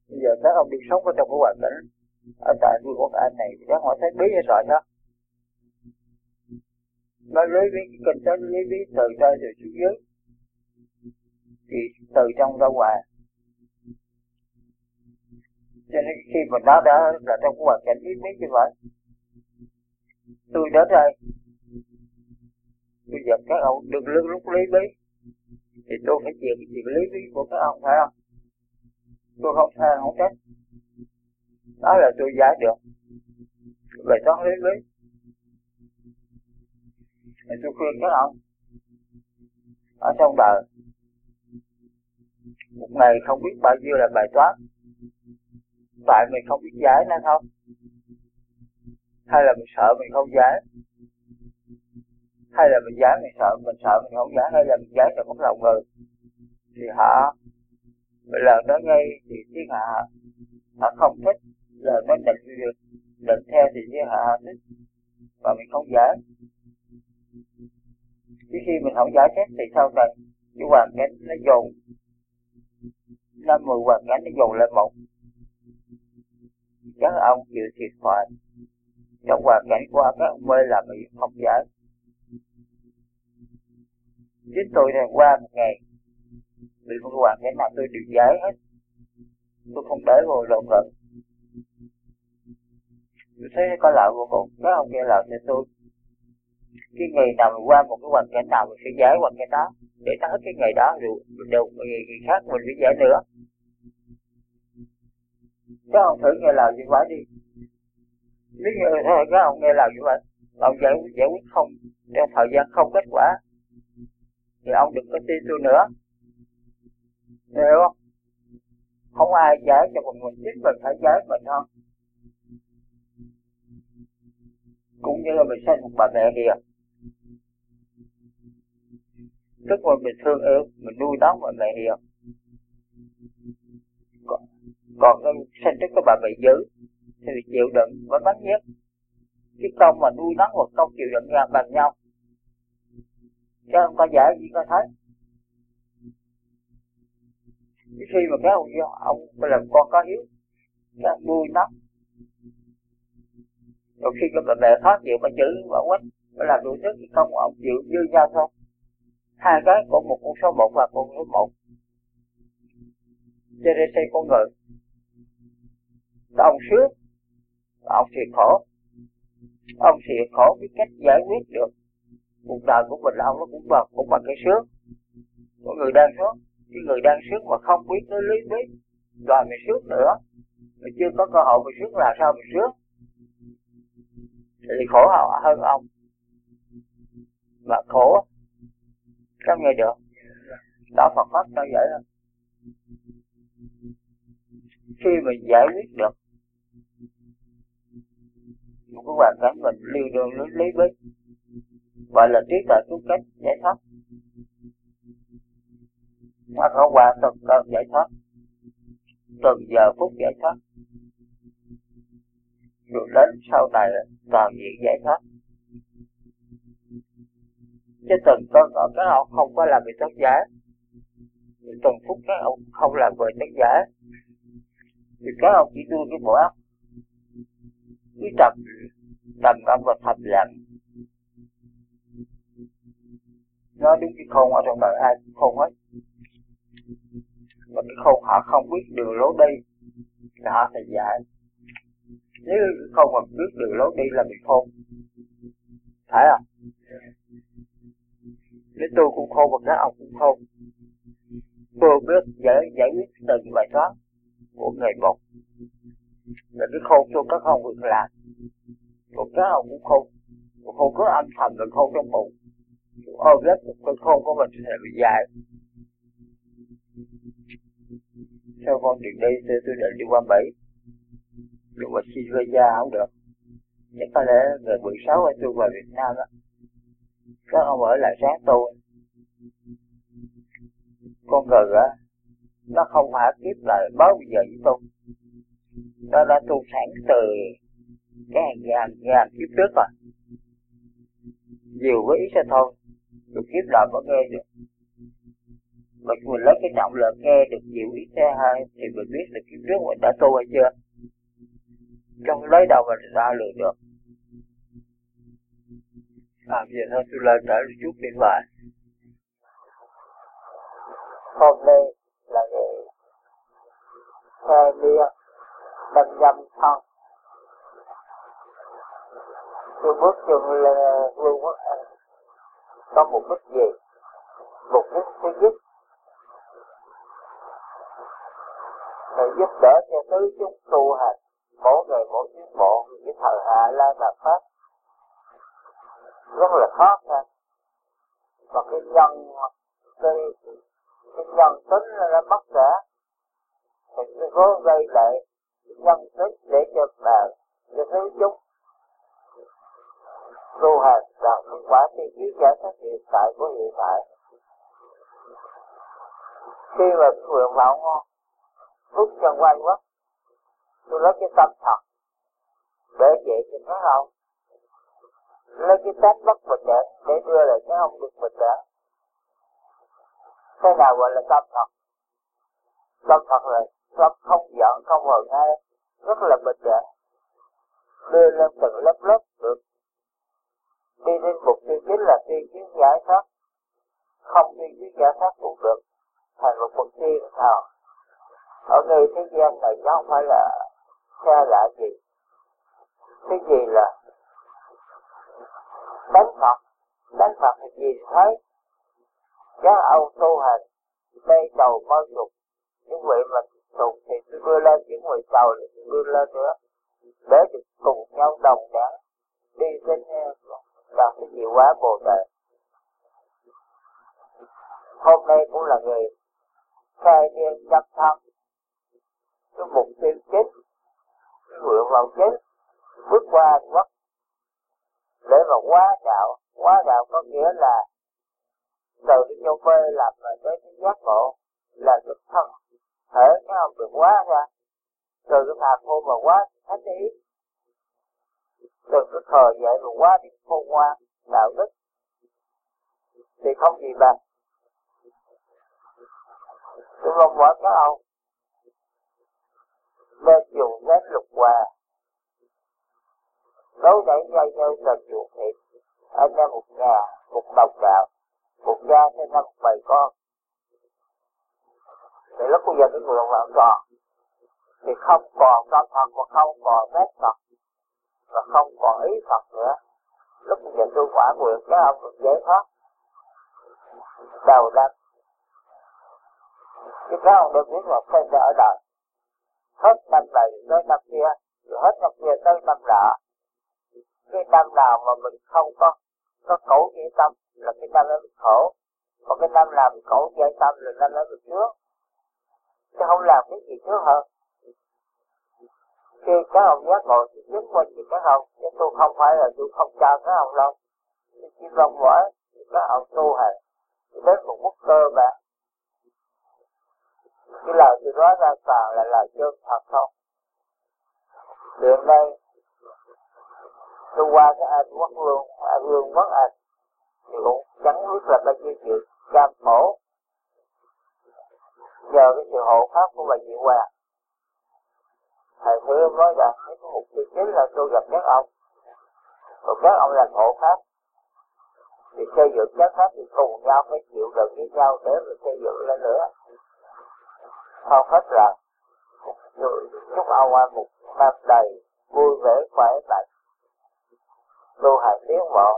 Bây giờ các ông đi sống ở trong cái hoàn cảnh ở tại Vương quốc Anh này, các họ thấy bí hay sợ sao? Nó lấy bí cái kinh tế, lấy bí từ trên rồi xuống dưới, thì từ trong ra ngoài. Cho nên khi mà nó đã là trong cái hoàn cảnh bí bí như vậy, tôi đến đây, bây giờ các ông đừng lúc lý bí, thì tôi phải chịu cái chuyện lý bí của các ông, phải không? Tôi không than không trách, đó là tôi giải được về toán lý bí. Thì tôi khuyên các ông ở trong đời, một ngày không biết bao nhiêu là bài toán, tại mình không biết giải nó không, hay là mình sợ mình không giải, hay là mình giải mình sợ mình không giải, hay là mình giải được mất lòng người, thì họ lời nói ngay thì thiên hạ họ không thích, lời nói định theo thì thiên hạ họ thích, và mình không giải. Chứ khi mình không giải thích thì sau này cái hoàn cảnh nó dồn, 50 hoàn cảnh nó dồn lên một, các ông chịu thiệt thòi trong hoàn cảnh của các ông mê là bị không giải. Chính tôi này qua một ngày bị một hoàn cảnh nào tôi đều giải hết, tôi không để vô lộn gần. Tôi thấy có lợi vô cùng, các ông nghe lời cho tôi. Cái ngày nào mình qua một cái hoàn cảnh nào mình phải giải hoàn cảnh đó, để nó hết cái ngày đó rồi mình đều ngày khác mình phải giải nữa. Các ông thử nghe lời như vậy đi. Nếu như các ông nghe lời như vậy, ông giải quyết không trong thời gian không kết quả, thì ông đừng có tin tôi nữa, hiểu không? Không ai giải cho mình, chính mình phải giải mình thôi. Cũng như là mình sinh một bà mẹ kìa, tức là mình thương yêu, mình nuôi nấng bà mẹ hiền. Còn cái sinh tức cái bà mẹ dữ thì chịu đựng và bắn giết. Cái công mà nuôi nấng và công chịu đựng ngang bằng nhau, chứ không có giải gì có thấy. Cái khi mà cái ông làm con có hiếu, cái ông nuôi nấng, rồi khi cái bà mẹ khó chịu mà chữ và quách mới làm đủ thứ, thì công của ông chịu như nhau thôi. Hai cái của một con số 1 và con số 1 GDC con người. Ông sướng, ông thì khổ. Ông thì khổ biết cách giải quyết được cuộc đời của mình, ông nó cũng bằng cái sướng của người đang sướng. Cái người đang sướng mà không biết nó lý bí, rồi mình sướng nữa, mình chưa có cơ hội mình sướng, làm sao mình sướng, thì khổ hơn ông. Mà khổ không nghe được, đó Phật pháp nó vậy đó. Khi mình giải quyết được một cái hoàn cảnh mình lưu đường lý bí, gọi là trí tuệ cứu cách giải thoát, mà không qua từng cơn giải thoát, từng giờ phút giải thoát, rồi đến sau này là toàn diện giải thoát. Chứ từng cơn ở các ông không có làm việc tất giải, từng phút các ông không làm việc tất giải, thì các ông chỉ đưa cái bộ óc cứ trầm ngâm và thầm lặng. Nói đúng cái khôn ở trong đời ai cũng khôn hết, mà cái khôn họ không biết đường lối đi là họ phải dạy. Nếu cái khôn mà biết đường lối đi là mình khôn, phải không? Nếu tôi cũng khôn và các ông cũng khôn, tôi biết giải quyết từng bài toán của người một, là cái khôn tôi có không việc làm, còn các ông cũng khôn, còn khôn cứ âm thầm rồi khôn trong bụng, ôm lấy cái khôn của mình sẽ bị dạy. Theo con đường đi tôi định đi qua Mỹ, nhưng mà xin visa không được, chắc có lẽ ngày 16 tôi vào Việt Nam đó. Các ông ở lại sáng tôi, con người á, nó không phải kiếp lại báo bây giờ với tôi, nó đã tu sẵn từ cái ngàn kiếp trước rồi, nhiều với ý sẽ thôi, rồi kiếp nào mới nghe được. mà mình lấy cái trọng là nghe được nhiều ít xe hay thì mình biết là kiếp trước mình đã tu hay chưa, không lấy đâu mà ra lường được. Bây giờ thôi tôi lên trở chút điện thoại. Hôm nay là ngày khai niên đâm nhâm thân, tôi bước chân lên Vương quốc Anh có mục đích gì? Mục đích thứ nhất là giúp đỡ cho tứ chúng tu hành, mỗi ngày mỗi tiến bộ. Cái thời Hạ La Mạt Pháp rất là khó khăn, và cái nhân tính nó mất cả, thì tôi có gây lại nhân tính để cho bạn, cho tứ chúng tu hành đạt kết quả tiên trí giải thoát hiện tại của hiện tại. Khi mà nguyện vọng bước chân quay quốc, tôi lấy cái tâm thật để dạy cho các ông, lấy cái tánh bất bình đẳng để đưa lại các ông được bình đẳng. Cái nào gọi là tâm thật? Tâm thật là tâm không giận, không hờn ai, rất là bình đẳng, đưa lên từng lớp lớp được đi đến mục tiêu chính là tiên kiến giải thoát. Không tiên kiến giải thoát cũng được thành một bậc tiên nào. Ở ngay thế gian này chứ không phải là xa lạ gì. Cái gì là đánh Phật? Đánh Phật thì gì thấy các ông tu hành mê cầu mơ dục, những vị mà tục thì tôi đưa lên, những vị cầu thì tôi đưa lên nữa, để được cùng nhau đồng đẳng đi đến đạt cái diệu hóa Bồ Tát. Hôm nay cũng là ngày khai niên nhập thân, cái mục tiêu chính, cái nguyện vọng chính, bước qua quốc để mà hóa đạo. Hóa đạo có nghĩa là từ cái châu quê làm tới cái giác ngộ, là cái thân thể cái ông được hóa ra, từ cái phàm phu mà hóa thánh ý, từ cái khờ dậy mà hóa đến khôn ngoan đạo đức, thì không gì bằng. Tôi mong mỏi các ông nên dùng đến lục hòa, đấu đẩy dây nhau là chuột thịt, anh em một nhà, một đồng đạo, một gia thêm năm bầy con. Thì lúc bây giờ cái nguyện vọng còn thì không còn tâm Phật, và không còn nét Phật, và không còn ý Phật nữa. Lúc bây giờ tôi quả nguyện các ông được giải thoát đầu đâm. Chứ các ông được biết là xem ra ở đời hết năm này tới năm kia, rồi hết năm kia tới năm nọ. Cái năm nào mà mình không có khổ giải tâm là cái năm đó mình khổ, còn cái năm nào mình khổ giải tâm là năm đó mình trước, chứ không làm cái gì trước hơn. Khi các ông giác ngộ thì chứng minh cho các ông, chứ tôi không phải là tôi không cho các ông đâu. Tôi chỉ mong mỏi các ông tu hành đến một mức cơ bản. Cái lời tôi nói ra toàn là lời chân thật không. Hiện nay tôi qua cái Anh Quốc Vương quốc Anh thì cũng chẳng biết là bao nhiêu chuyện cam khổ, nhờ cái sự hộ pháp của bà Diệu Hòa. Thầy Thưa nói rằng cái mục tiêu chính là tôi gặp các ông, rồi các ông làm hộ pháp, thì xây dựng các pháp thì cùng nhau phải chịu đựng với nhau để mà xây dựng lên nữa. Không hết là chúc ông một năm đầy vui vẻ khỏe mạnh, tu hành tiến bộ.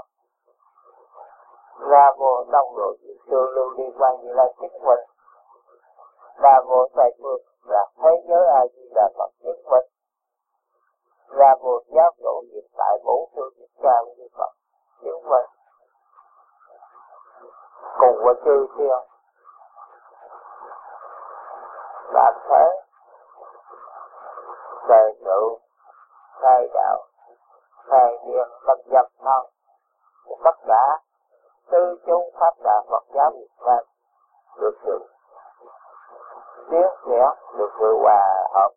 Nam mô Tông Độ Sư Lưu Đi Quan Như Lai Thích Minh. Nam mô Tây Phương là thế giới A Di Đà Phật Thích Minh. Nam mô Giáo Tổ Diệp Tại Bổ Sư Thích Ca Như Phật Thích Minh. Cùng với chư thiên làm thế đề sự khai đạo, khai niên lập dập thân của tất cả tứ chúng pháp đạo Phật giáo Việt Nam được sự tiến triển, được sự hòa hợp,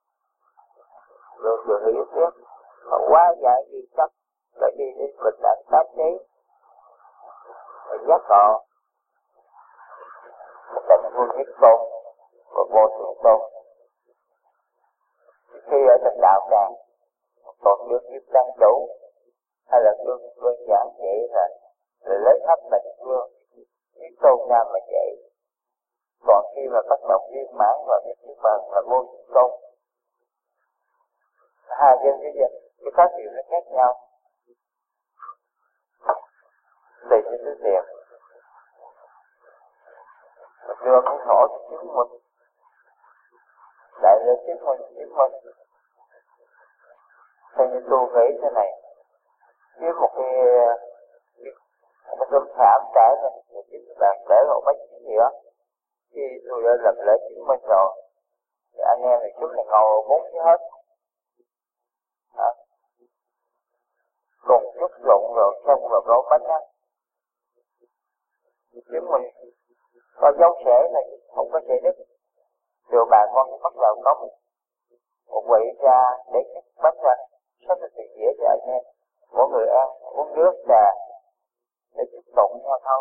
được sự hiểu biết và hóa giải di chấp để đi đến bình đẳng tánh trí và giác ngộ. một lần vô thiết tôn và vô thượng tôn. Khi ở trong đạo tràng còn đương kim tăng chủ hay là đương đơn giản vậy là lấy thấp là vương thiết tôn ra mà vậy. Còn khi mà bắt đầu viên mãn và cái chữ phật là vô thượng tôn, hai cái phát biểu nó khác nhau tùy theo thứ tiền. Đưa cũng hỏi chứng minh đại để chứng minh theo như tôi nghĩ thế này, với một cái tấm thảm trải lên một cái bàn để một bánh gì đó, khi tôi đã làm lễ chứng minh rồi thì anh em thì chúng này ngồi bốn cái hết cùng chút lộn rồi xong rồi đổ bánh á, chứng minh có dấu xẻ này không có xẻ đứt. Rồi bà con bắt đầu có một vị ra để bánh ra rất là dễ cho anh em, mỗi người ăn uống nước trà để chúc tụng nhau thôi.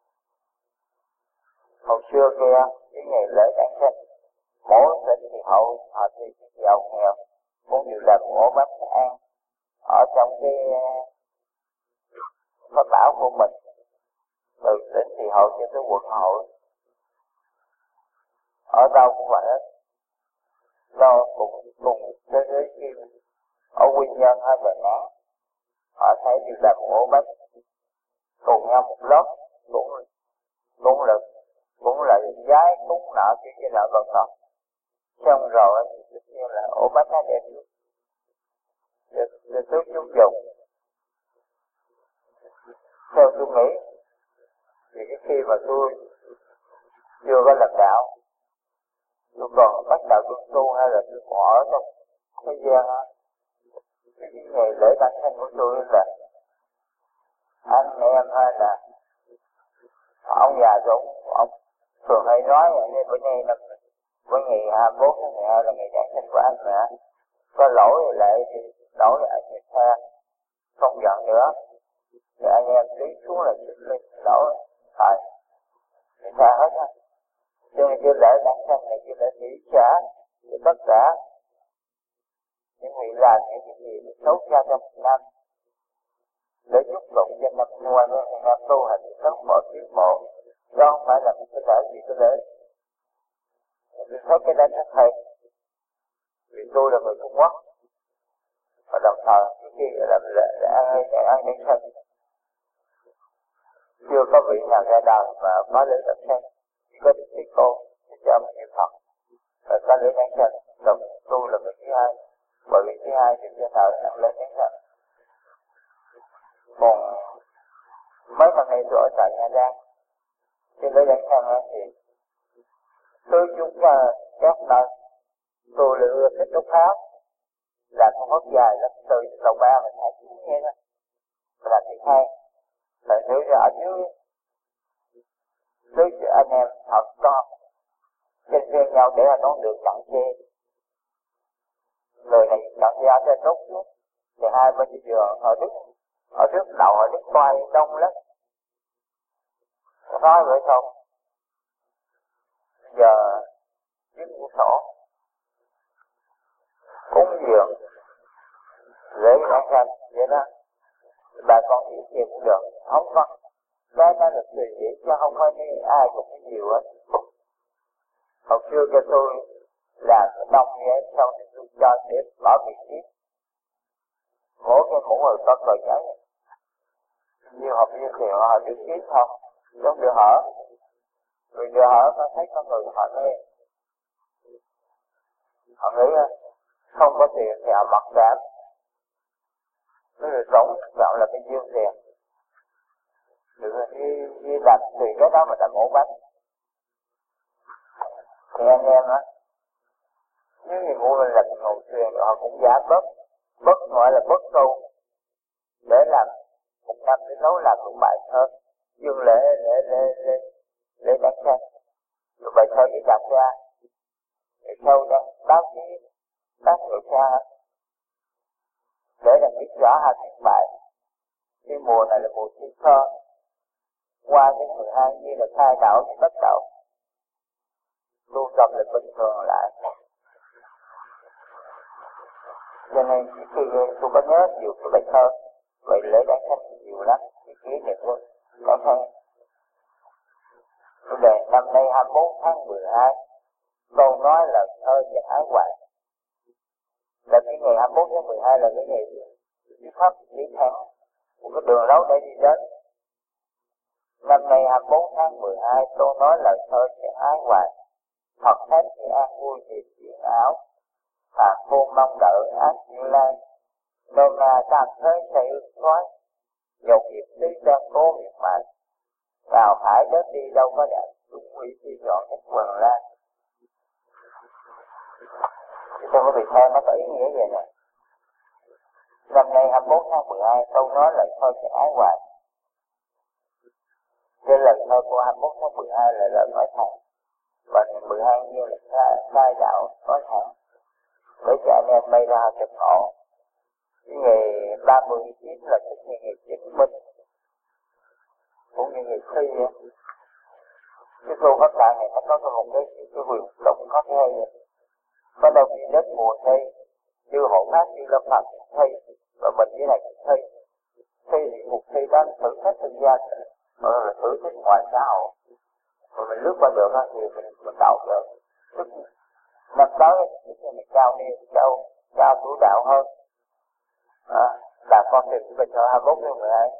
Hồi xưa kia cái ngày lễ Giáng sinh, mỗi tỉnh thì họ thì giàu nghèo cũng đều làm ổ bánh ăn ở trong cái pháp bảo của mình, từ tỉnh thì hội cho tới quận hội, ở đâu cũng vậy hết. Do cùng thế giới kia ở Quy Nhơn hay Đà Nẵng, họ thấy đều làm ổ bánh cùng nhau một lớp, cũng là giái cúng nợ cái nợ vân vân. Xong rồi thì tất nhiên là ổ bánh nó đẹp để tước chúng dùng. Theo tôi nghĩ thì cái khi mà tôi chưa có làm đạo, tôi còn bắt đầu tôi tu hay là tôi còn ở trong thế gian á, cái ngày lễ Giáng sinh của tôi là anh em hay là ông già tôi ông thường hay nói vậy, bữa nay là với ngày 24 tháng 12 là ngày Giáng sinh của anh mà có lỗi lại thì lỗi lại người ta không giận nữa, thì anh em tí xuống là chụp lên lỗi người ta hết á. Cho nên cái lễ Giáng sinh này cái lễ nghỉ trả để tất cả những vị làm những cái gì xấu xa trong một năm để chúc tụng cho năm qua với năm tu hành sống mọi tiến bộ, đó không phải là một cái lễ gì cái lễ. Tôi thấy cái đó rất hay, vì tôi là người Trung Quốc và đồng thời cái khi làm lễ ăn Giáng sinh chưa có vị nào ra đời mà có lễ Giáng sinh, chỉ có Đức Thế Tôn cho mình niệm Phật và có lễ Giáng sinh. Rồi tôi là người thứ hai, bởi vì thứ hai thì cho thờ ăn lễ Giáng sinh. Còn mấy năm nay tôi ở tại Nha Trang, trên lễ Giáng sinh thì tôi chúng các nơi tôi lựa thích đốt pháo, làm con hốt dài lắm, từ lầu 3 mình thả xuống nghe đó, mình làm thứ hai là nếu ra ở dưới anh em thật con trên xe nhau để là đón được chặn xe, người này chặn xe ở trên đốt xuống thì hai bên đường họ trước đầu họ đứt quay đông lắm, nói vậy không giờ viết mua sổ cúng dường lễ Giáng sinh vậy đó, bà con ít nhiều cũng được, không có cái đó là tùy dĩ chứ không phải như ai cũng có nhiều hết. Hồi xưa cho tôi làm đông vậy xong thì tôi cho tiếp bỏ vị trí mỗi người có cờ giấy nhiều học viên thì họ được kiếm không giống được hở, vì được hở nó thấy có người họ nghe họ nghĩ không có tiền thì họ mặc cảm, người sống chọn là cái dương tiền được đi làm tùy cái đó mà làm ổ bánh. Thì anh em á, nếu như mua mình làm ngồi thuyền họ cũng giá bớt gọi là bớt tu để làm một năm để nấu làm một bài thơ dương lễ Giáng sinh, rồi bài thơ chỉ đọc ra để sau đó báo chí các người cha để làm biết rõ hai tháng bài. Cái mùa này là mùa thi thơ, qua đến 12 như là khai đạo thì bắt đầu tu tập là bình thường lại. Cho nên khi tôi có nhớ nhiều cái bài thơ vậy lễ Đản Sanh nhiều lắm, cái kỷ niệm của Đản Sanh. Tôi đề năm nay 21 tháng 12, câu nói là thơ và ái hoài. Là cái ngày 21 tháng 12 là cái ngày đi khắp đi thẳng một cái đường lối để đi đến. Năm nay 24 tháng 12 tôi nói lời thơ và ái hoài. Thật hết thì an vui thì chuyển ảo, phạt vô mong đợi ác như lai. Nôm na tam thế xây ước thoái, dầu nghiệp lý đơn cố miệt mài. Nào phải đến đi đâu có đạt, đúng quỷ khi chọn các quần lan. Trong cái bài thơ nó có ý nghĩa vậy nè. Năm nay 24 tháng 12 câu nói lời thơ và ái hoài. Cái lời thơ của 21 tháng 12 là lời nói thẳng. Và ngày 12 như là khai đạo nói thẳng. Để cho anh em bay ra trực ngộ. Cái ngày 39 là cái ngày chứng minh. Cũng như ngày thi vậy. Cái câu phát đại này nó có một cái quyền động có cái hay vậy. Có đâu khi đến mùa thi, như hộ pháp như lâm Phật thi, và mình dưới này thi. Thi thì cuộc thi đó thử thách tự gian, là thử thách ngoài xã hội. Rồi mình lướt qua được thì mình đậu được. Tức năm tới mình cao niên, cao tuổi đạo hơn. Là con tìm cái bình thơ 21 tháng 12.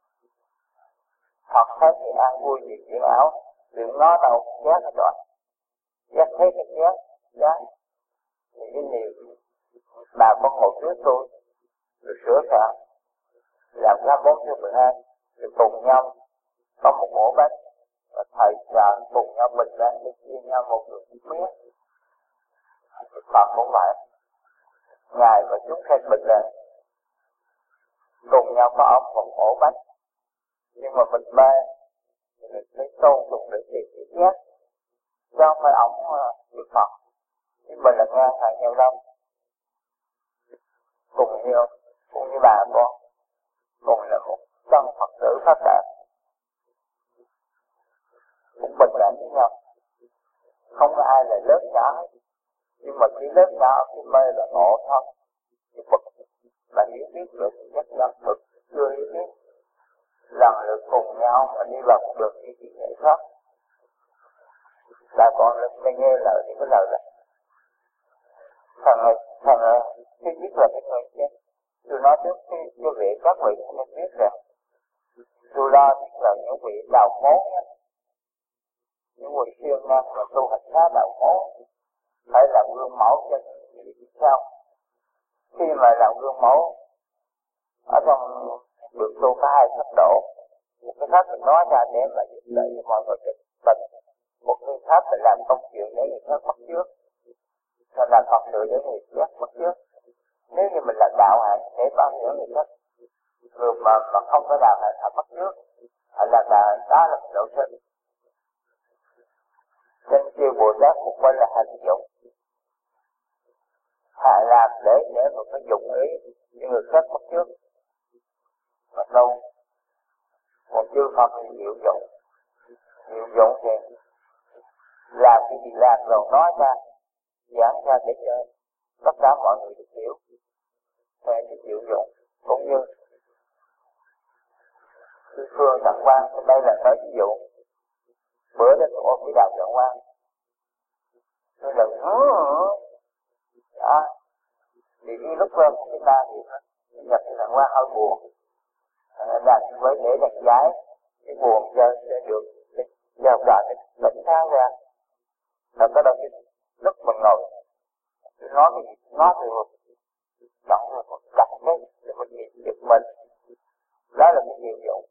Thật thế thì an vui gì chuyển ảo, đừng nó đâu giác hết rồi. Giác thấy cái giác. Thì cái điều bà con ngồi trước tôi, rồi sửa soạn, làm 24 tháng 12, rồi cùng nhau có một ổ bánh, và thầy trò cùng nhau bình ra để chia nhau một miếng. Phật cũng vậy, Ngài và chúng sanh bình lên, cùng nhau có ống một ổ bánh, nhưng mà mình mê, thì mình phải tôn trọng để tìm cái giác, chứ không phải ống Đức Phật, chứ mình là ngang hàng nhau đâu. Cùng như bà con, cùng là một chân Phật tử phát đạt, cũng bình đẳng với nhau, không có ai là lớn nhỏ hết, nhưng mà chỉ lớn nhỏ khi mê là ngộ thôi, cái Phật là hiểu biết được nhất nhân thực chưa hiểu biết, lần lượt cùng nhau mà đi vào một đường đi chỉ nghệ thoát. Bà con mới nghe lời thì cái lời là thằng thứ nhất là cái người chứ. Tôi nói trước cái vị các vị cũng nên biết rằng tôi lo nhất là những vị đạo mốt, những vị siêng năng mà tu hành khá đạo mốt phải làm gương mẫu cho những vị sau. Khi mà làm gương mẫu ở trong được tu có hai pháp độ, một cái pháp mình nói ra để mà giúp đỡ cho mọi người thực tình, một cái pháp là làm công chuyện để người khác bắt chước, là làm Phật sự để người khác bắt chước. Nếu như mình là đạo hạnh để bao nhiêu người khác, người mà không có đạo hạnh bắt chước, là đó là một độ sinh. Trên kêu Bồ Tát một bên là hành dụng, làm để người phải dụng ý cho người khác bắt chước, mà đâu. Còn chư Phật thì diệu dụng thì làm cái gì làm rồi nói ra, giảng ra để cho tất cả mọi người được hiểu. Về cái diệu dụng cũng như Sư Phương Tạng Quang, đây là nói ví dụ. Bữa đó tôi ôm cái đạo Tạng Quang, tôi là đó, thì cái lúc lên cái na thì nhập cái Tạng Quang hơi buồn, làm với để đặt giải cái buồn cho được giao cả cái tỉnh tháng ra. Rồi có đôi cái lúc mình ngồi tôi nói cái gì nói thì chọn rồi một đặt cái để mình nhìn được mình, đó là cái diệu dụng.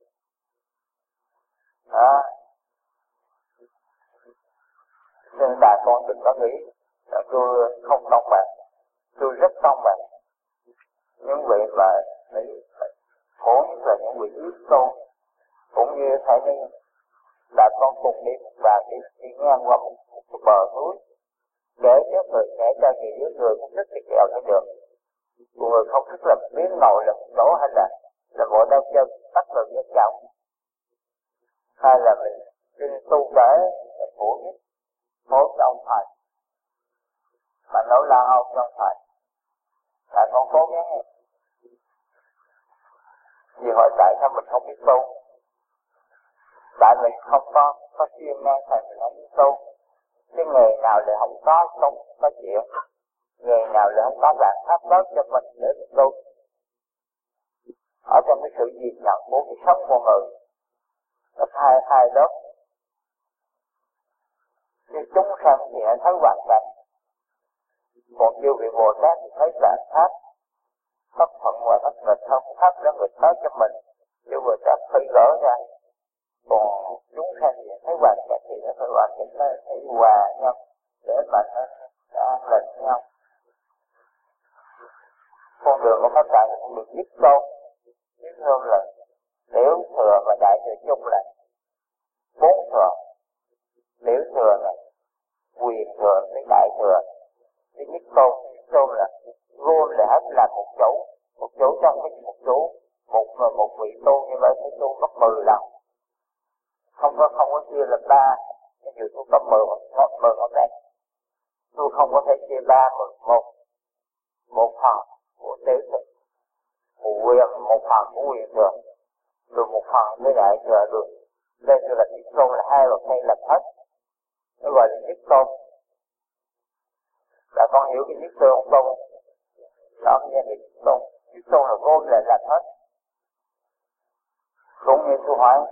Nên bà con đừng có nghĩ là tôi không công bằng, tôi rất công bằng. Những vị mà khổ nhất là những vị yếu tôn, cũng như phải nên bà con cùng đi và đi ngang qua một cái bờ núi để cho người người không thích thì kẹo cái đường, người không thích là miếng nồi là một đổ hay là bộ đau chân bắt được cái trọng, hay là mình tu để khổ nhất hốt cho ông thầy, mà nỗi lo âu cho ông thầy. Tại con cố gắng. Vì hỏi tại sao mình không biết tu? Tại mình không có chuyên năng thầy mình không biết tu. Cái nghề nào lại không có chuyện. Nghề nào lại không có bạn pháp lớn cho mình để mình tu. Ở trong cái sự nhìn nhận của cái sống con người, nó hai lớp. Như chúng sanh thì nó thấy hoàn cảnh, còn như vị Bồ Tát thì thấy vạn pháp, bất thuận và bất nghịch, không pháp nó nghịch tới cho mình, như Bồ Tát phải gỡ ra. Còn chúng sanh thì thấy hoàn cảnh thì nó phải hoàn cảnh nó phải hòa nhau để mà nó an lành nhau. Con đường của Pháp Đại cũng được nhất tôn, nhất hơn là tiểu thừa và đại thừa chung là 4 thừa. Tiểu thừa là quyền thừa với đại thừa. Cái nhất tôn là luôn là hết là một chỗ trong cái một chỗ, một vị tu như vậy phải tu gấp 10 lần. Không có chia là 3, ví dụ tôi có 10 ngón tay. Tôi không có thể chia 3 một phần của tiểu thừa, một phần của quyền thừa, rồi một phần với đại thừa được. Đây là nhất tôn là 2 và cây là hết. Nó gọi là nhất tôn. Là con hiểu cái nhất tôn không? Đó nghe thì nhất tôn là gom lại là hết. Cũng như tôi hỏi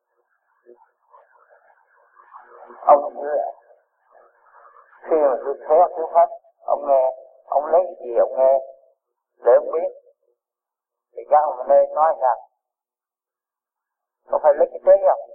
ông như là khi mà tôi thấy thứ hết, ông nghe, ông lấy cái gì ông nghe để ông biết, thì các ông nên nói rằng có phải lấy cái trí không?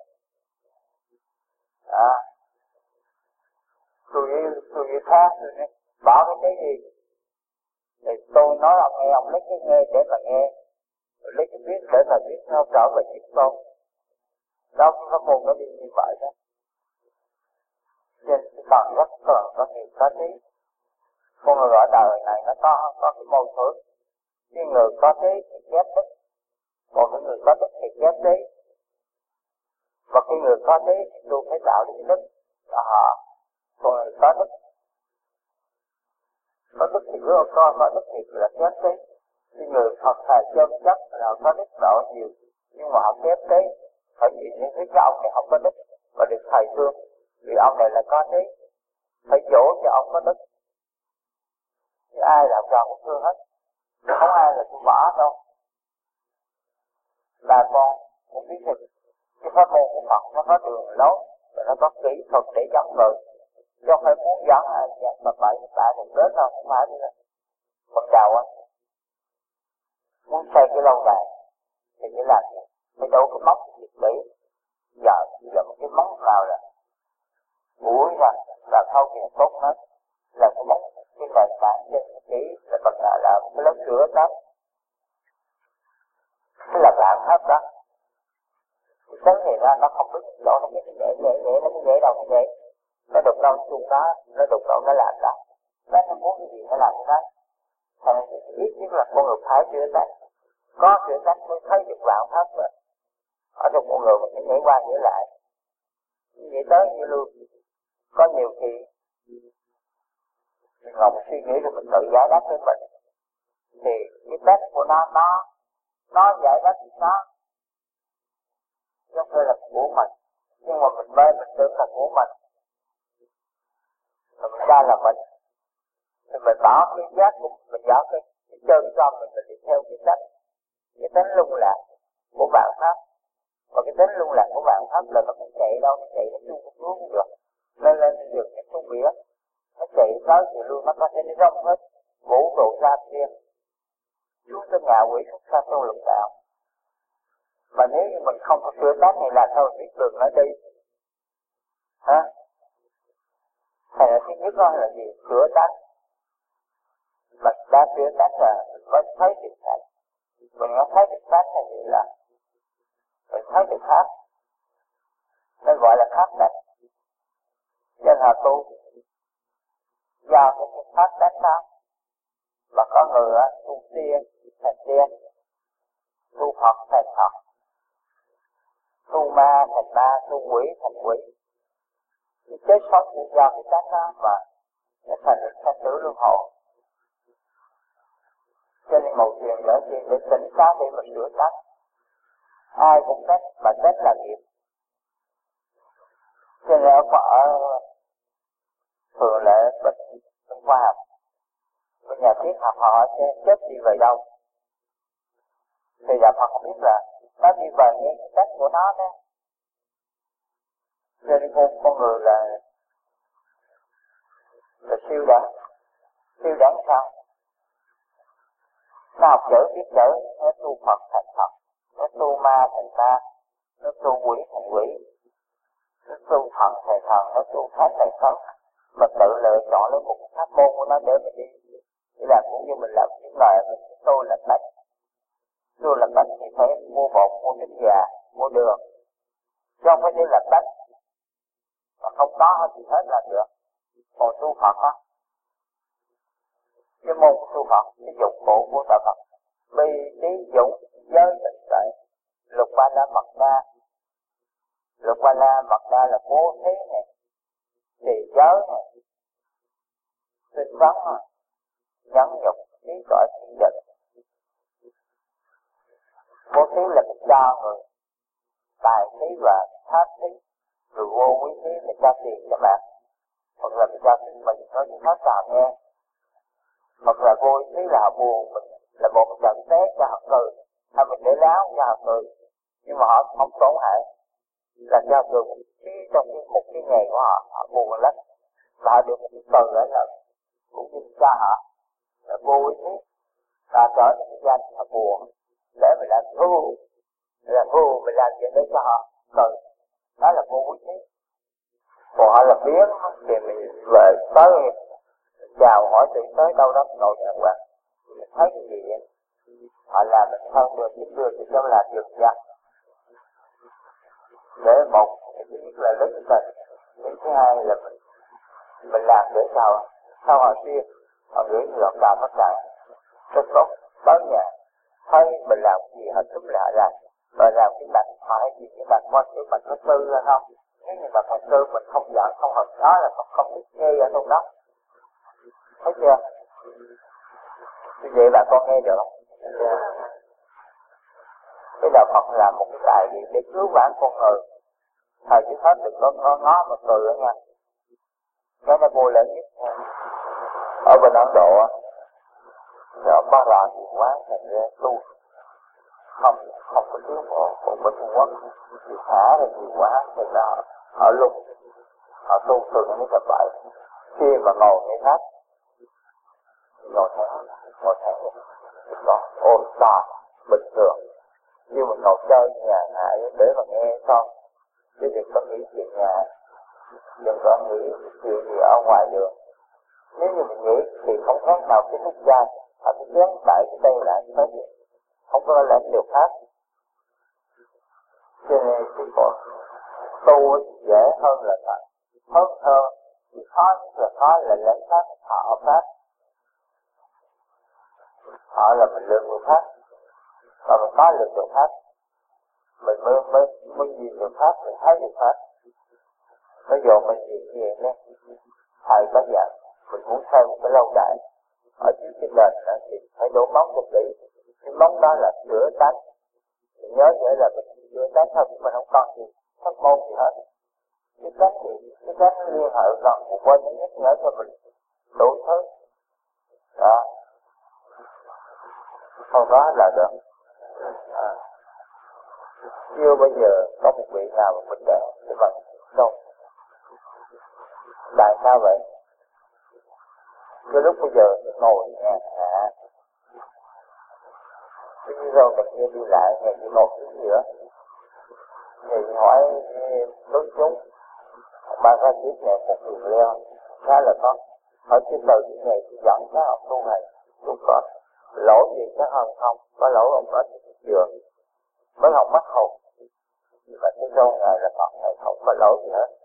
Tôi như khác, tôi nói bỏ cái trí gì? Thì tôi nói ông nghe, ông lấy cái nghe để mà nghe, rồi lấy cái biết để mà biết, nó trở về chiếc tôn. Đó cái pháp môn nó đi như vậy đó. Nên còn rất có nhiều cá trí. Con người ở đời này nó có cái mâu thuẫn. Cái người có trí thì chép đức, còn cái người có đức thì chép trí. Và cái người có trí thì luôn phải tạo được đức là họ. Còn người có đức thì có đức thì là chép trí. Cái người Phật thầy chân chất là có đức rõ nhiều, nhưng mà họ chép trí. Phải nhìn những cái ông này không có đức và được thầy thương, vì ông này là có trí. Phải dỗ cho ông có đức. Chứ ai làm trò cũng thương hết, không ai là tôi bỏ đâu. Là con cũng biết được cái pháp môn của Phật nó có đường lối và nó có kỹ thuật để dẫn người, chứ không phải muốn dẫn mà bậy được đến đâu, không phải nữa. Phần đầu á, muốn xây cái lâu đài thì phải làm gì? Phải đổ cái móc thiệt kỹ. Giờ một cái móc nào là mũi ra là thâu tiền tốt hết, là cái móc cái nền tảng trên cái kỹ là bằng là một cái lớp sữa đó. Cái là vạn pháp đó. Cái tấn này ra nó không biết rõ, nó biết nhẹ, nó mới nhẹ đâu nó nhẹ. Nó đụng đâu chung đó, nó đụng đâu nó làm đó. Nó muốn cái gì nó làm cái đó. Thành ít nhất là con người phải chữa tánh. Có chữa tánh mới thấy được vạn pháp rồi. Ở trong con người mình phải nhảy qua nhảy lại. Vậy tới như luôn. Có nhiều khi mình ngồi suy nghĩ rồi mình tự giải đáp với mình. Thì cái test của nó giải đáp cho nó. Giống như là của mình. Nhưng mà mình mê mình tưởng là của mình. Rồi mình ra là mình. Thì mình bỏ cái giác của mình, bỏ cái chân cho mình đi theo cái tánh. Cái tánh lung lạc của vạn pháp. Và cái tánh lung lạc của vạn pháp là nó không chạy đâu, nó chạy nó chung một hướng cũng được. Lên đường nó xuống biển. Nó chạy tới thì luôn nó có thể nó rong hết. Vũ độ ra kia. Xuống tới nhà quỷ xuất xa tu lục đạo. Mà nếu như mình không có sửa tánh này là thôi biết đường nó đi. Hả? Thành ra thứ nhất đó là gì? Sửa tánh. Mà đã sửa tánh là mình có thấy được tánh. Mình có thấy được tánh là gì là mình thấy được pháp. Nên gọi là pháp tánh. Nên họ tu do cái pháp tánh đó. Mà có người tu tiên thành tiên, tu Phật thành Phật, tu ma thành ma, tu quỷ thành quỷ. Cái chết sống cũng do cái tánh đó mà nó thành sanh tử luân hồi. Cho nên ngồi thiền để tỉnh táo để mà sửa tánh. Ai cũng trách, mà trách là nghiệp. Cho nên ở thường lệ bệnh khoa học, bên nhà triết học họ sẽ chết đi về đâu. Thì đạo Phật không biết là nó đi về ngay cái cách của nó đó. Cho nên con người là siêu đẳng sao? Nó học chữ biết chữ, nó tu Phật thành Phật, nó tu ma thành ma, nó tu quỷ thành quỷ, nó tu thần thành thần, nó tu thánh thành thánh. Mà tự lựa chọn lấy một pháp môn của nó để mình đi. Để làm cũng như mình làm những lời mình tôi làm bánh. Tôi làm bánh thì phải mua bột, mua trứng gà, mua đường. Chứ không phải đi làm bánh. Mà không có thì hết là được. Còn tu Phật á, cái môn của tu Phật, cái dụng cụ của đạo Phật, bi trí dũng giới tịnh tuệ, lục ba la mật đa. Lục ba la mật đa là bố thí này, trì giới này, tinh vấn này, nhẫn nhục, trí tuệ thiện định. Bố thí là mình cho người tài thí và thác thí, rồi vô quý thí mình cho tiền cho bạn, hoặc là mình cho mình nói những hết nào nghe, hoặc là vô quý thí là họ buồn mình, là một trận té cho họ cười, hay mình để láo cho họ cười, nhưng mà họ không tổn hại, là cho cười một tí trong một cái nghề của họ, họ buồn lắm, và họ được một cái cười ở là cũng như cha họ, là vô quý thí, là trở những cái danh họ buồn, để mình làm thua, mình làm chuyện để cho họ cười, đó là vô quý thí. Còn họ làm biến thì mình về tới chào hỏi từ tới đâu đó ngồi đàng hoàng, mình thấy cái gì vậy? Họ làm mình hơn được, chứ đưa thì đâu làm được ra. Để một, thứ nhất là lớn tình, cái thứ hai là mình làm để sao họ xuyên, họ gửi người đạo tất cả, rất tốt, tới nhà, thấy mình làm cái gì họ túm lại ra, và làm cái bạch, họ hay gì cái bạch quan cái bạch thứ tư ra không? Nếu như mà thật sự mình không giỡn, không hợp đó là không biết nghe ở trong đó. Thấy chưa? Như vậy bà con nghe được không? Cái đạo Phật là một cái đại diện để cứu vãn con người. Thời chứ hết đừng có ngó mà cười đó nha. Cái nó vô lớn nhất nha. Ở bên Ấn Độ á, rồi có loạn nhiều quá thành ra tu không có tiến bộ. Còn bên Trung Quốc thì thả ra nhiều quá thì là ở luôn, họ tu thường những cái vậy. Khi mà ngồi ngay thác, ngồi thẳng còn ôm to bình thường, nhưng mình ngồi chơi nhà hại để mà nghe xong, chứ đừng có nghĩ chuyện nhà, đừng có nghĩ chuyện gì ở ngoài đường. Nếu như mình nghĩ thì không khác nào cái thuốc gian, họ cứ dán tại cái đây là nói gì, không có lãnh điều khác. Cho nên cái còn tu dễ hơn là thật, hơn khó nhất là khó là lãnh pháp, họ pháp. Họ là mình lương người pháp, và mình có lương người pháp, mình mới nhìn được pháp, mình thấy được pháp. Bây giờ mình nhìn nè, thầy có dặn, mình muốn xây một cái lâu đài ở dưới cái nền đó thì phải đổ móng một tỷ. Cái móng đó là sửa tánh. Mình nhớ vậy là mình sửa tánh thôi, mình không còn gì pháp môn gì hết. Cái tánh liên hệ gần một bên nó nhắc nhở cho mình đủ thứ. Đó. Sau đó là được. Chưa bao giờ có một vị nào mà mình đỡ để bằng đâu. Tại sao vậy? Cái lúc bây giờ mình ngồi nhàn hạ, cái rồi mình nghe đi lại, nghe đi một chút nữa, thì hỏi đối chúng, ba ra chiếc nhẹ một người leo, khá là tốt. Hỏi chứ từ cái nghề thì dẫn các học tu hành, tu có lỗi gì chắc không, có lỗi ông nói thì vừa, mới học mất hồn. Nhưng mà cái dâu ngài là Phật này không có lỗi gì hết.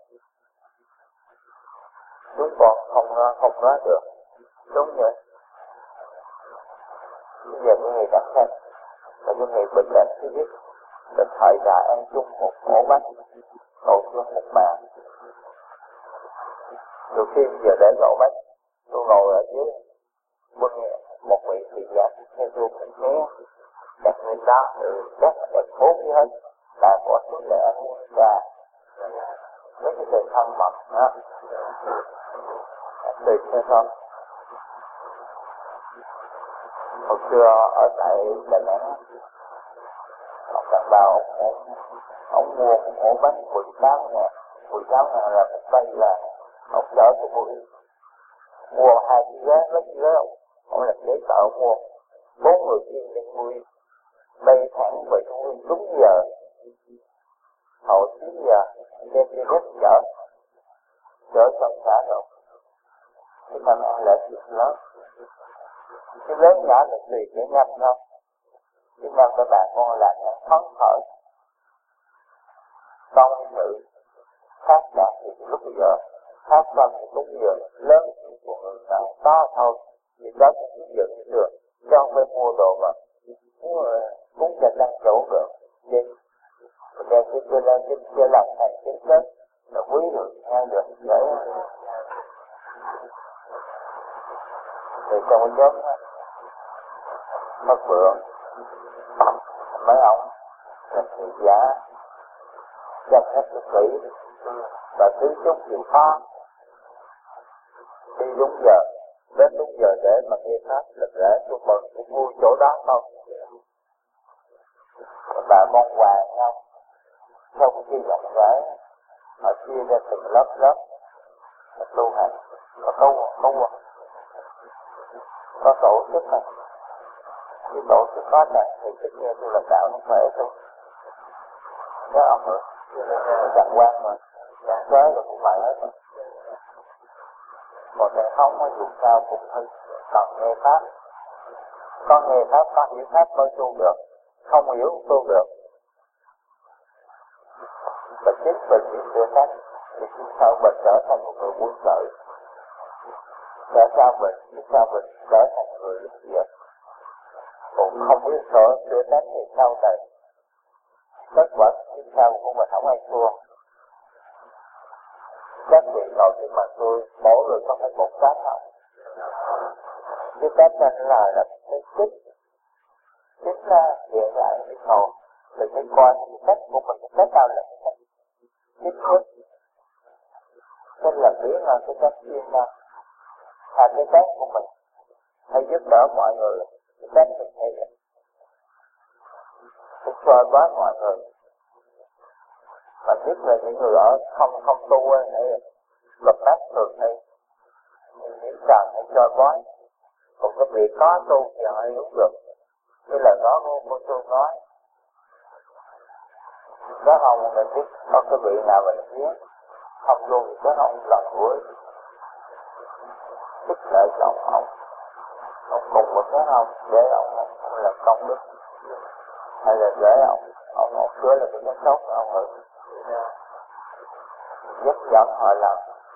Chúng con không nói được. Đúng vậy. Bây giờ cái người đắc thân là cái người bình đẳng thứ nhất, là thời đại ăn chung một ổ bánh, ngồi chung một bàn. Từ khi giờ để ngồi bánh, tôi ngồi ở dưới bưng một vị thị giả theo tôi cũng nghe đặt lên đó các đẹp phốt với hết là có chút lệ ăn trà mấy cái từ thân mật đó từ xe thôi. Hồi xưa ở tại Đà Nẵng ông đàn bà ông mua một ổ bánh 18 ngàn là một cây là ông chở tôi mua 2 cái ghế mấy cái ghế ông làm giấy tờ mua 4 người kia lên nuôi bay thẳng về Trung ương đúng giờ hồi 9 giờ đem đi hết chở xong xã rồi cái thằng ăn lại chuyện lớn cái lớn nhỏ là tùy cái nhanh thôi chứ năm các bạn con làm nó phấn khởi công sự khác cả thì lúc bây giờ khác xong thì đúng giờ lớn của người nào to thôi thì đó cũng biết dựng được chứ không phải mua đồ mà cũngจะđang chỗ được nên đem cái kia lên cái kia làm thành cái chết là quý được nghe được đấy thì trong cái nhóm mất bữa mấy ông là thị giả chăm sóc sức kỹ và tứ chúc chịu khó đi đúng giờ đến đúng giờ để mà nghe pháp lực lễ tôi mừng tôi vui chỗ đó thôi. Bà con hòa nhau sau khi gặp gỡ họ chia ra từng lớp tu hành có tổ chức này cái tổ chức có này thì tất nhiên tôi lãnh đạo nó khỏe tôi nhớ ông nữa chẳng quan mà chẳng tới rồi cũng phải hết rồi còn thầy không có dù sao cũng hơi cần nghe pháp có nghe pháp có hiểu pháp mới tu được không hiểu không tu được và chính mình hiểu sửa cách thì sao mình trở thành một người buôn lợi tại sao mình trở thành người lực việc cũng không biết sửa cách thì sau này kết quả phía sau của mình không ai thua các vị ngồi trước mặt tôi mỗi người có phải một cách thôi cái cách này là cái chính ra hiện lại cái ngồi mình phải coi cái cách của mình cái cách nào là cái cách chính nhất nên là biết là cái cách chuyên ra cái cách của mình hay giúp đỡ mọi người cái cách mình hay là phải soi bói mọi người mà biết là những người ở không tu hay lập tác thường hay những trần hay soi bói còn cái việc có tu thì họ hiểu được cái lời nói của tôi nói đó không mình biết có cái vị nào mình biết không luôn thì chắc ông lần cuối thích lợi chồng ông cùng một cái ông để ông làm công đức hay là để ông sửa là cái tốt ông rồi giúp dẫn họ làm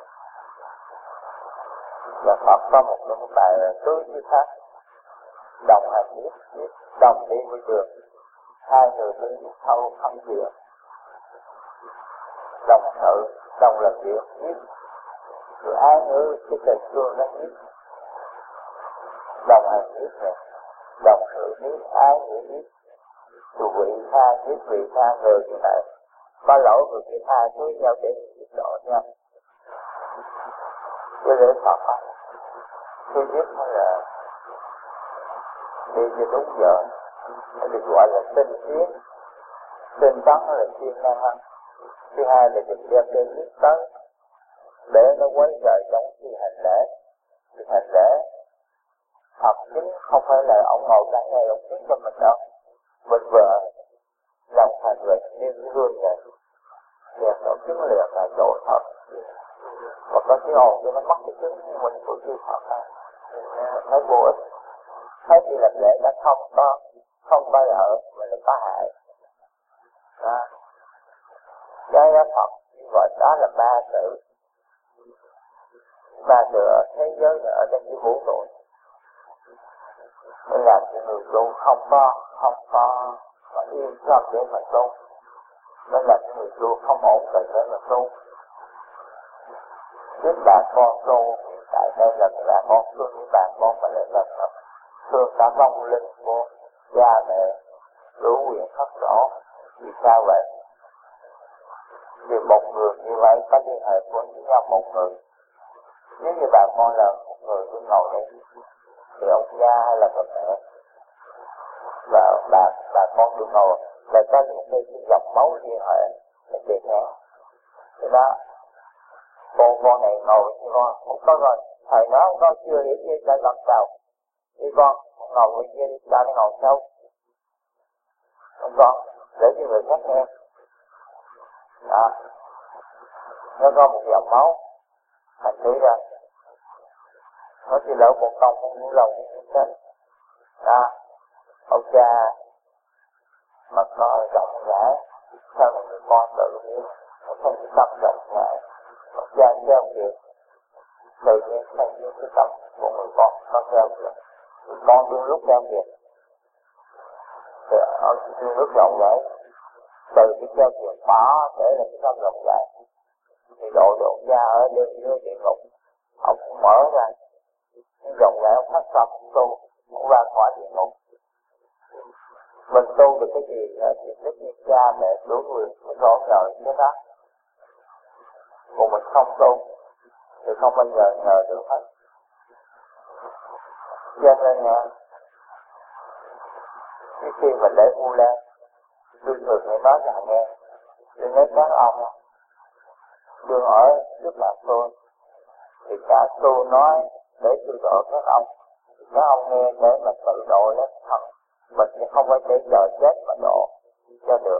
và Phật có một cái bài là tứ như khác đồng hành biết đồng đi với đường hai người đi thâu thân chuyện đồng sự đồng làm việc biết rồi ai nữa cái tình thương nó biết đồng hành biết này đồng sự biết ai nữa biết rồi vị tha biết vị tha người như này có lỗi người kia tha với nhau để giúp đỡ nhau cái lễ Phật á thứ nhất là đi cho đúng giờ được gọi là tinh tiến tinh tấn là siêng năng hơn thứ hai là đừng đem đến nước tới để nó quấy rầy trong khi hành lễ thì hành lễ thật chính không phải là ông ngồi cả ngày ông chứng cho mình đâu mình vừa lòng thành về như cái gương vậy liền tổ chứng liền là độ thật và có cái ồn cho nó mất cái chứng mình của chư Phật thấy vô ích thấy khi làm lễ đã không bao giờ mà nó có hại cái đó Phật gọi đó là ba sự ở thế giới ở trên cái vũ trụ nên làm cho người tu không có yên tâm để mà tu nên làm cho người tu không ổn định để mà tu Chính bà con tu hiện tại đây là bà con thương với bà con mà lại là thương cả vong linh của cha mẹ đủ quyền khắc rõ. Vì sao vậy? Vì một người như vậy có liên hệ với nhau một người. Nếu như bà con là một người cứ ngồi đây thì ông cha hay là bà mẹ và bà con cứ ngồi lại có những cái dòng máu liên hệ để tiền hẹn. Thì đó con này ngồi thì con không có rồi thầy nói con chưa hiểu gì cho lần đầu thì con ngồi bên kia đi cho nó ngồi sâu không con để cho người khác nghe đó nó có một dòng máu thành thử ra nó chỉ lỡ một công không những lòng cũng chết đó ông cha mà có rộng rãi sao mà người con tự nhiên nó không cái tâm rộng rãi ông cha gieo việc tự nhiên thành những cái tâm của người con nó gieo việc người con đương lúc gieo việc thì ở đương lúc rộng rãi từ cái gieo việc bỏ để là cái tâm rộng rãi thì độ cha ở bên dưới địa ngục ông cũng mở ra nhưng rộng rãi ông phát tâm tu ông ra khỏi địa ngục. Mình tu được cái gì thì tất nhiên cha mẹ đủ người mới có nhờ cái đó. Còn mình không tu thì không bao giờ nhờ được hết. Cho nên khi mình để U Lan tôi thường hay nói là nghe tôi nói các ông đừng ở trước mặt tôi thì cả tôi nói để tôi độ các ông thì các ông nghe để mà tự độ lấy thật mình sẽ không phải để chờ chết mà độ cho được.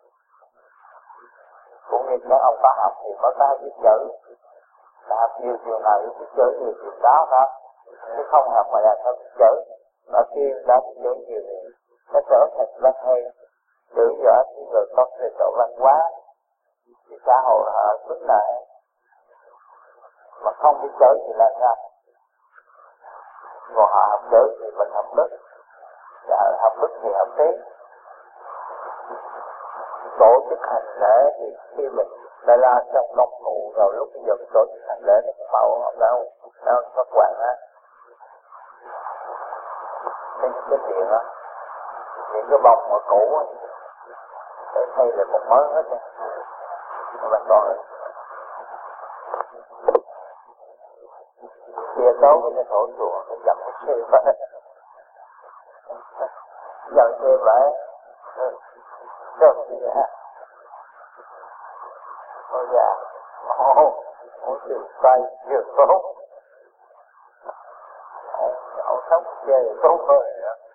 Cũng như các ông có học thì mới có biết chữ là học nhiều chiều nào biết chữ nhiều chiều đó đó chứ không học mà là sao biết chữ mà khi đã biết chữ nhiều thì nó trở thành văn hay chữ giỏi thì người có thể độ văn hóa thì xã hội họ tính lại mà không biết chữ thì là sao? Còn họ học chữ thì mình học đức và học đức thì học trí. Tổ chức hành lễ thì khi mình đã la trong công cụ rồi lúc bây giờ tổ chức hành lễ nó mẫu nó có quản á cái chuyện á những cái bông mà cũ á để thay lại một mới hết nha mà còn chia tố với cái thổ chùa nó dầm cái xe vậy dầm xe vậy rồi dạ ôi dạ ôi chịu tay chưa tốt ông sống chơi tốt thôi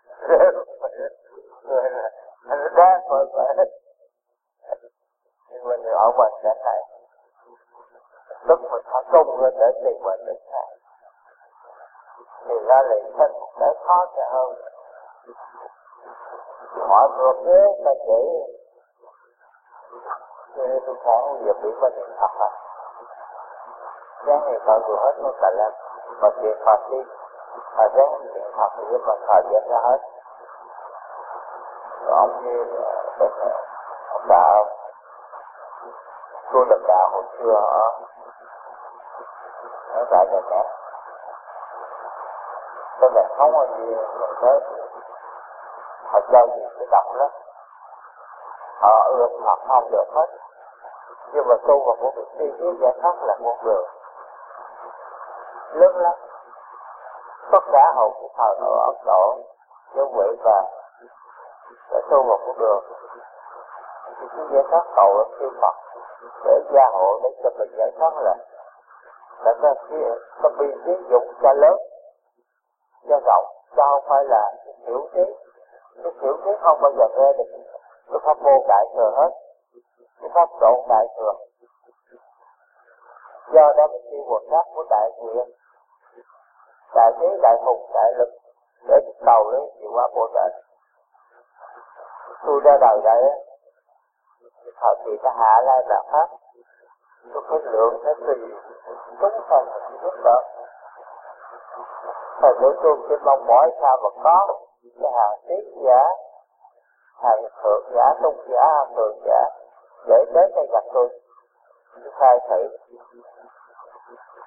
người là nó đáng thôi vậy nhưng mình ở hoàn cảnh này tức mình phải tung lên để tìm mình được này thì ra lại thêm một cái khó khăn hơn mọi người kế ta chỉ cho nên tôi khỏe giờ bị bên niệm Phật à sáng ngày cỡ vừa hết nó cả lên mà chuyện Phật đi mà sáng niệm Phật thì mà thời gian ra hết rồi ông như ông đạo tôi làm đạo hồi xưa ở tại Đà Nẵng cái này không có gì mình tới họ chơi gì cái đọc lắm họ ưa Phật không được hết nhưng mà tu vào một việc đi với giải thoát là một đường lớn lắm tất cả hầu của thời ở Ấn Độ giáo vị và để tu vào một đường thì cái giải thoát cầu ở siêu Phật để gia hộ để cho mình giải thoát là ta bi trí dụng cho lớn cho rộng cho không phải là hiểu trí cái hiểu trí không bao giờ nghe được cái pháp môn đại thừa hết cái pháp độ đại thừa do đó mình đi quần pháp của đại nguyện đại trí đại hùng đại lực để cầu lấy chịu qua bộ trời tôi ra đời đây thời kỳ ta hạ lai là pháp tôi phải lượng phải tùy chúng sanh giúp đỡ thời của tôi chỉ mong mỏi sao mà có cái hàng tiết giả hàng thượng giả tôn giả hàng thượng giả để đến đây gặp tôi khai thị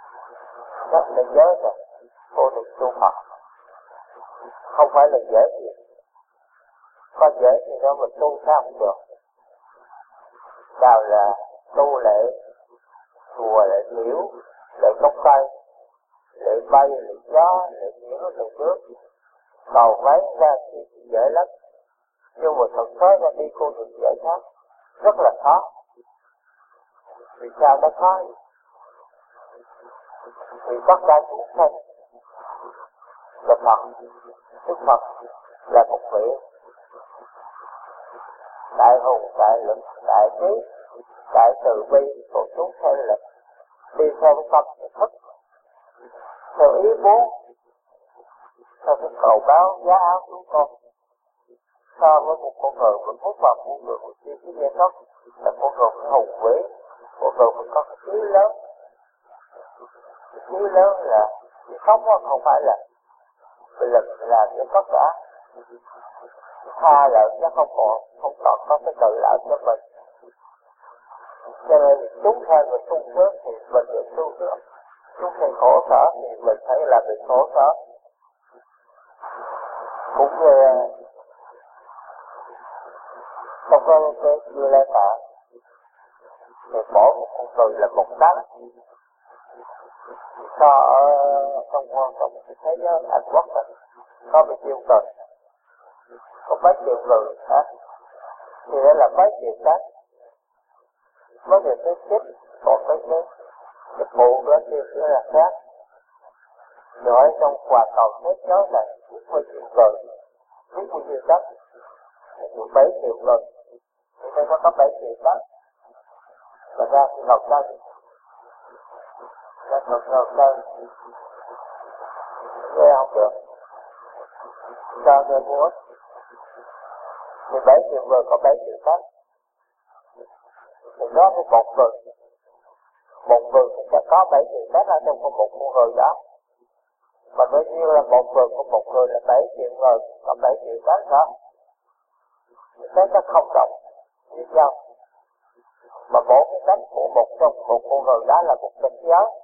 Chắc là giới rồi, vô được tu Phật. Không phải là dễ gì. Có dễ thì đâu mình tu sao không được. Nào là tu lệ, chùa lệ liễu, lệ gốc cây, lệ bay, lệ gió, lệ nhiễu, lệ nước. Cầu váy ra thì dễ lắm. Nhưng mà thật tới ra đi con đường giải thoát rất là khó. Vì sao nó khó? Vì tất cả chúng sanh là Phật, Đức Phật là một vị đại hùng, đại lực, đại trí, đại từ bi, còn chúng sanh là đi theo cái tâm thức, theo ý muốn, theo cái cầu báo giá áo chúng con. So với một con người vẫn hút vào con người một chi cái giải thoát là con người phải hùng vĩ, con người phải có cái trí lớn. Cái trí lớn là cái sống không phải là mình làm cho tất cả tha lợi chứ không còn có cái tự lợi cho mình. Cho nên chúng ta mình sung sướng thì mình được sung sướng, chúng ta khổ sở thì mình phải là bị khổ sở. Cũng như trong cái Như Lai Tạng thì mỗi một con người là một tấn. So ở trong cái thế giới Anh Quốc này có bao nhiêu người, có mấy triệu người hả? Thì đó là mấy triệu tấn, mấy triệu cái chết, còn cái phụ đó kia nữa là khác. Rồi ở trong quả cầu thế giới này biết bao nhiêu người, biết bao nhiêu tấn, 7 triệu người, thì đây có 7 triệu tấn. Và ra thì ngọc ra thì ngọc ra nghe không được. Sao nghe mua 17 triệu người có 7 triệu tấn. Thì nó với một người cũng sẽ có 7 triệu tấn ở trong một con người đó. Mà bao nhiêu là một người của một người là 7 triệu người, có 7 triệu tấn đó. Thế nó không đồng với nhau. Mà mỗi cái tấn của một trong một con người đó là một cảnh giới.